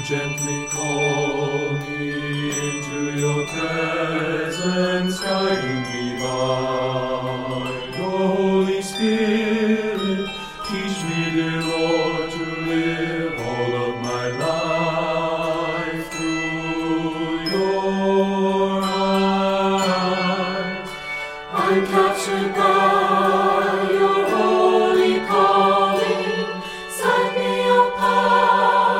Gently call me into your presence, guiding me by your Holy Spirit. Teach me, dear Lord, to live all of my life through your eyes. I'm captured by your holy calling. Set me apart.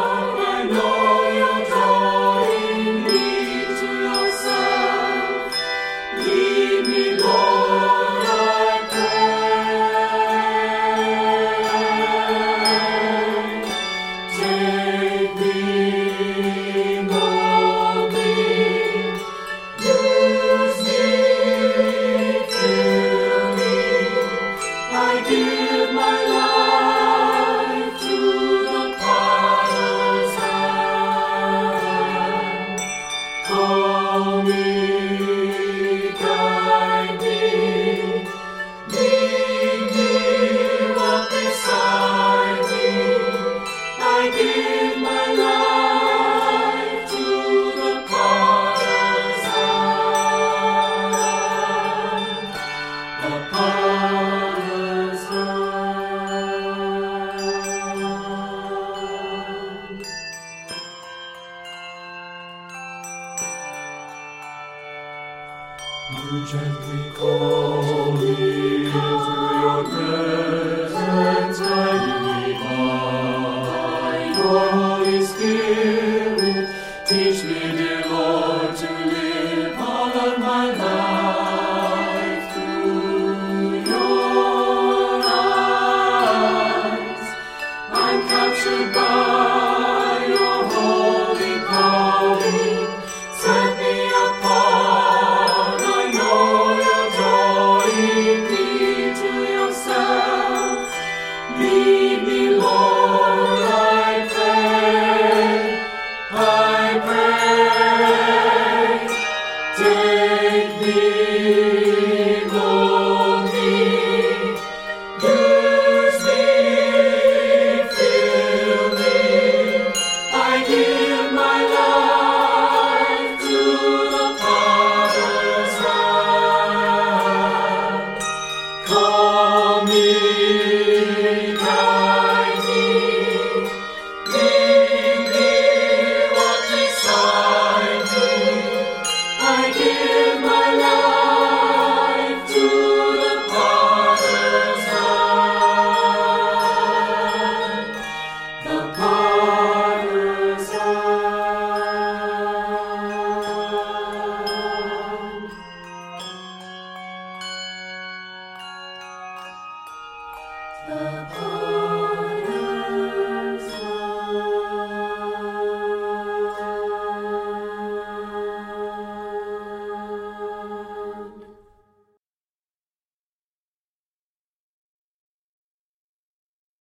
Give my life to the potter's hand. Call me, guide me, lead me, walk beside me. I give my life to the potter's hand. The potter's You gently call me into your presence, guiding me by your Holy Spirit. Teach me, dear Lord, to live all of my life through your eyes. I'm captured by